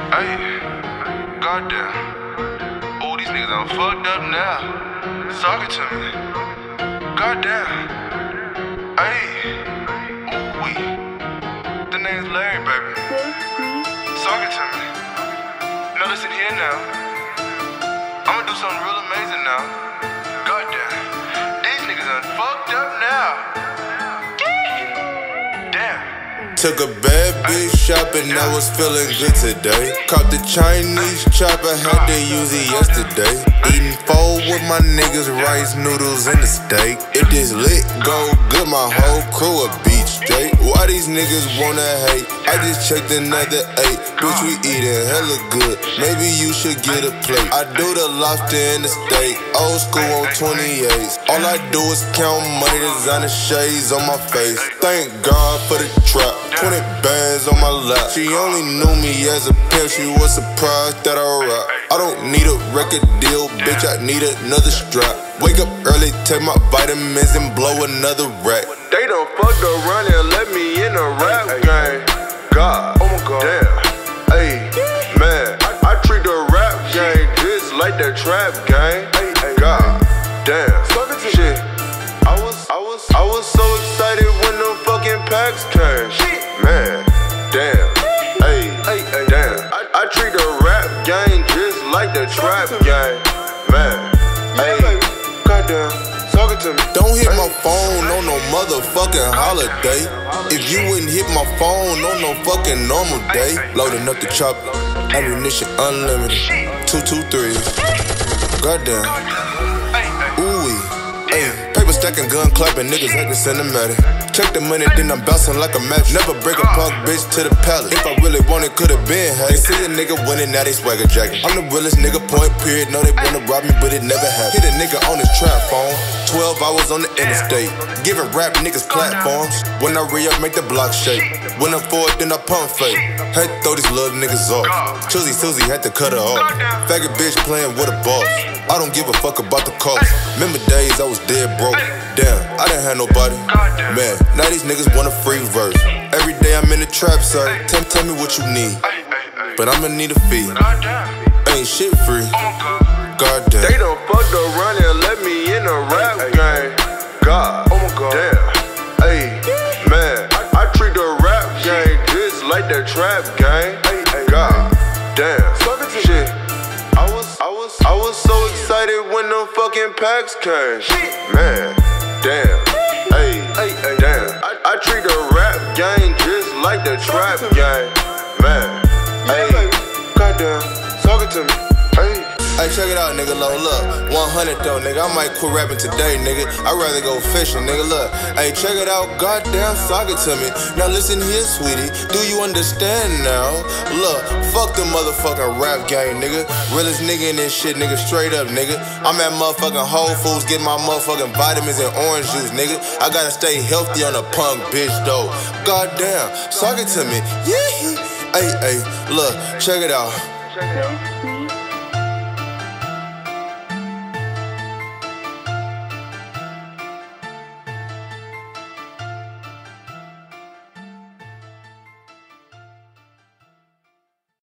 Hey, goddamn. Oh, these niggas done fucked up now. Talk it to me. Goddamn. Hey, ooh-wee. The name's Larry, baby. Talk it to me. Now listen here now. I'ma do something real amazing now. Goddamn. These niggas done fucked up now. Damn. Took a bad bitch shopping, I was feeling good today. Caught the Chinese chopper, had to use it yesterday. Eating pho with my niggas, rice noodles and a steak. If this lit go good, my whole crew a beach straight. Why these niggas wanna hate? I just checked another 8. Bitch, we eating hella good. Maybe you should get a plate. I do the lobster and the steak, old school on 28s. All I do is count money, designer shades on my face. Thank God for the trap. 20 bands on my lap. She only knew me as a pimp, she was surprised that I rap. I don't need a record deal, bitch, I need another strap. Wake up early, take my vitamins and blow another rack. They done fucked around and let me in a rap game. God, oh my God, damn. Hey, man, I treat the rap game just like the trap game. God, damn. Shit, I was so excited when the fucking packs came. Man, damn. Hey, damn. I treat the rap game just like the trap game. Man, hey, goddamn. Talk it to me. Don't hit my phone on no motherfucking holiday. If you wouldn't hit my phone on no fucking normal day. Loading up the chopper, ammunition unlimited. 223s. Goddamn. Ooh-wee. Ay, paper stacking, gun clapping, niggas acting cinematic. Check the money, then I'm bouncing like a match. Never break a punk bitch to the palace. If I really want it, could've been had. They see a nigga winning, now they swagger jacking. I'm the realest nigga, point period. Know they wanna rob me, but it never happened. Hit a nigga on his trap phone. 12 hours on the interstate. Giving rap niggas platforms. When I re-up, make the block shake. When I'm forward, then I pump fake. Had to throw these little niggas off. Choosy Susie had to cut her off. Faggot bitch playing with a boss. I don't give a fuck about the cost. Remember days I was dead broke. Damn, I didn't have nobody. Man, now these niggas want a free verse. Every day I'm in the trap, sir. Tell me what you need. But I'ma need a fee. Ain't shit free. Goddamn. They done fucked around and let me in a rap game. God, oh my God, damn. Hey, man, I treat the rap game just like the trap game. God, damn. Shit, I was so excited when them fucking packs came. Man, damn. Hey, damn. I treat the rap game just like the trap game. Man, hey, goddamn. Talk it to me. Hey. Hey, check it out, nigga, low, look. 100 though, nigga, I might quit rapping today, nigga. I'd rather go fishing, nigga, look. Hey, check it out, goddamn, sock it to me. Now listen here, sweetie, do you understand now? Look, fuck the motherfucking rap game, nigga. Realest nigga in this shit, nigga, straight up, nigga. I'm at motherfucking Whole Foods getting my motherfucking vitamins and orange juice, nigga. I gotta stay healthy on a punk bitch, though. Goddamn, sock it to me, yeah. Hey, look, check it out.